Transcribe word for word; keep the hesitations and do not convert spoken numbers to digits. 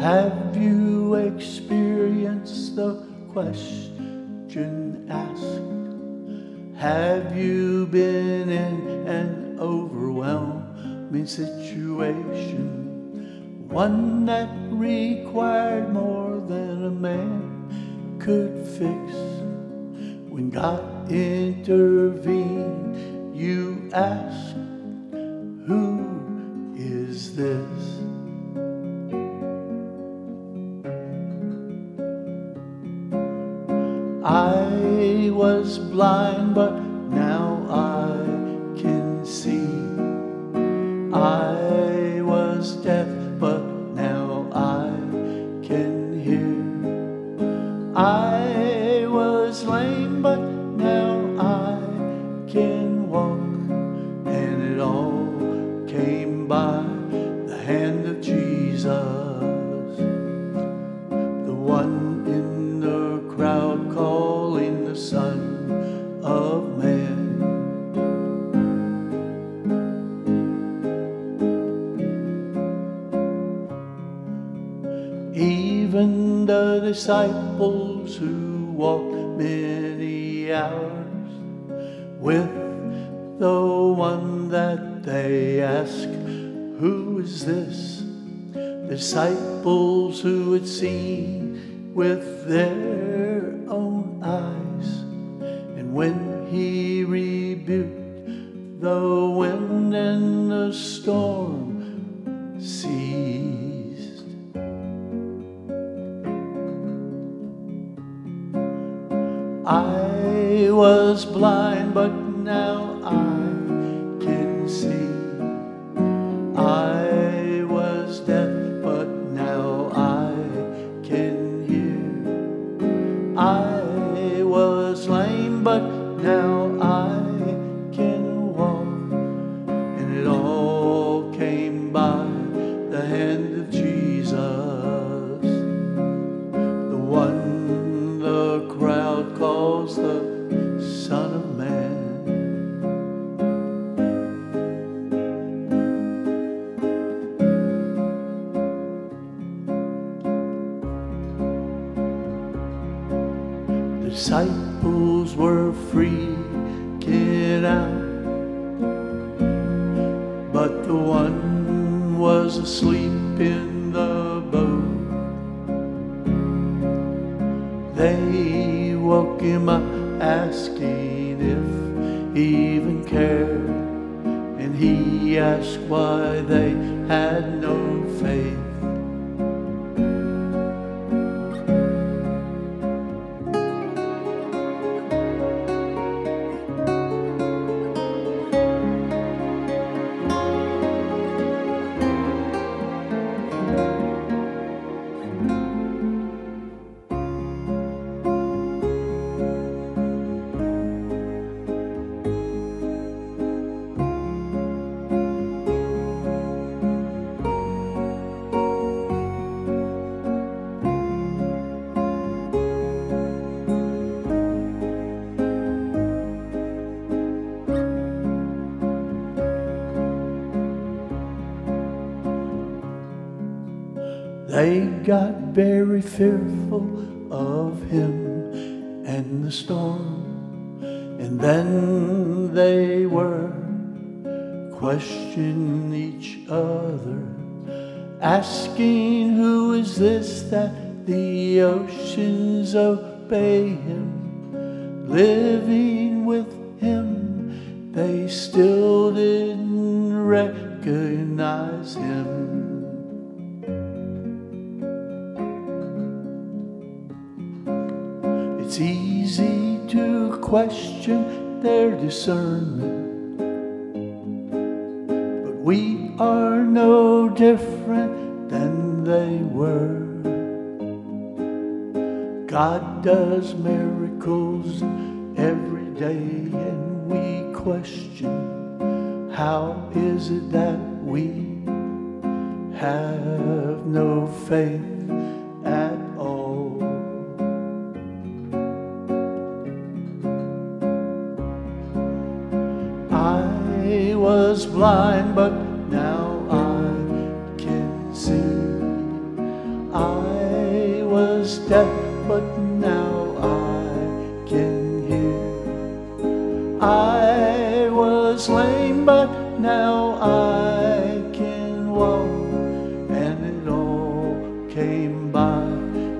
Have you experienced the question asked? Have you been in an overwhelming situation, one that required more than a man could fix? When God intervened, you ask, who is this? I was blind, but now I can see. I was deaf, but now I can hear. I was lame, but now I can walk. And it all came by the hand of Jesus, the one in the crowd calling the Son of Man. Even the disciples who walked many hours with the one that they asked, who is this? Disciples who had seen with their own eyes. And when he rebuked the wind and the storm ceased, I was blind, but now I can see. I was deaf, but now I can hear. I was lame, but now I can walk. And it all came by the hand of Jesus, the one the crowd calls the Son of Man. The disciples were freaking out, but the one was asleep in the boat. They woke him up asking if he even cared, and he asked why they had no faith. They got very fearful of him and the storm, and then they were questioning each other, asking, who is this that the oceans obey him? Living with him, they still didn't recognize him. It's easy to question their discernment, but we are no different than they were. God does miracles every day, and we question, how is it that we have no faith at all? I was blind, but now I can see. deaf, but now I can hear. I was lame, but now I can walk, and it all came by